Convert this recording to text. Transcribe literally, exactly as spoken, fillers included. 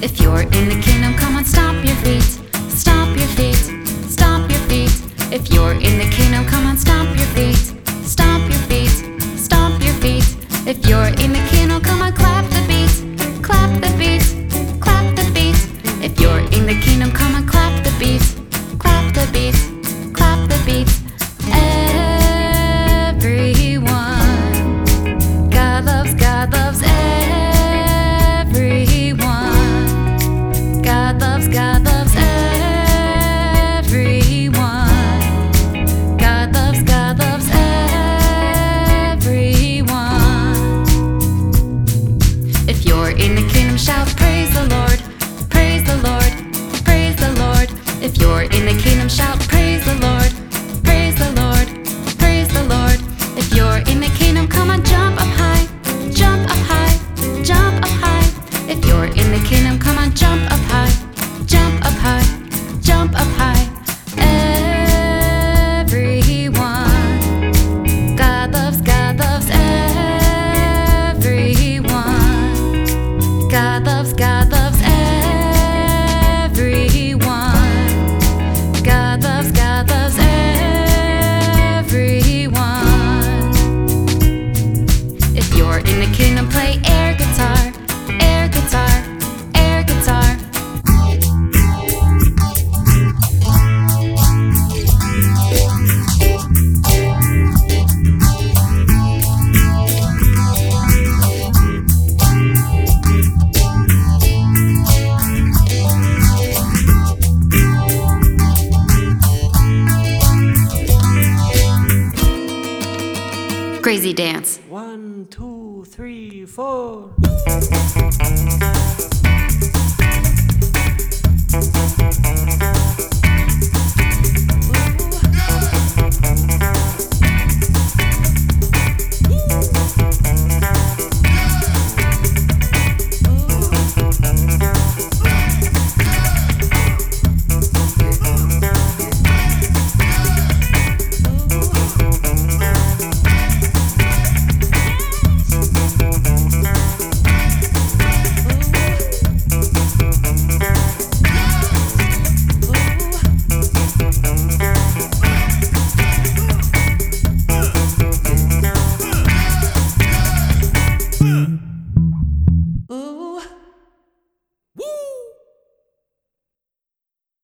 If you're in the kingdom, come on, stomp your feet. Stomp your feet, stomp your feet. If you're in the kingdom, come on, stomp your feet. Stomp your feet, stomp your feet. If you're in the kingdom, come on, clap the beat. Clap the beat, clap the beat. If you're in the kingdom, come on, clap the beat. Clap the beat, clap the beat. Everyone, God loves, God loves everyone. God loves, God loves everyone. God loves, God loves everyone. If you're in the kingdom, shout praise the Lord. Praise the Lord, praise the Lord. If you're in the kingdom, shout praise the Lord. Praise the Lord, praise the Lord. If you're in the kingdom, come on, jump up high. Jump up high, jump up high. If you're in the kingdom, come on, jump up high. Jump up high, jump up high. Everyone, God loves, God loves everyone. God loves, God loves everyone. God loves, God loves everyone. If you're in the kingdom, play air guitar. Air guitar, air guitar. Crazy dance. One, two, three, four. Ooh.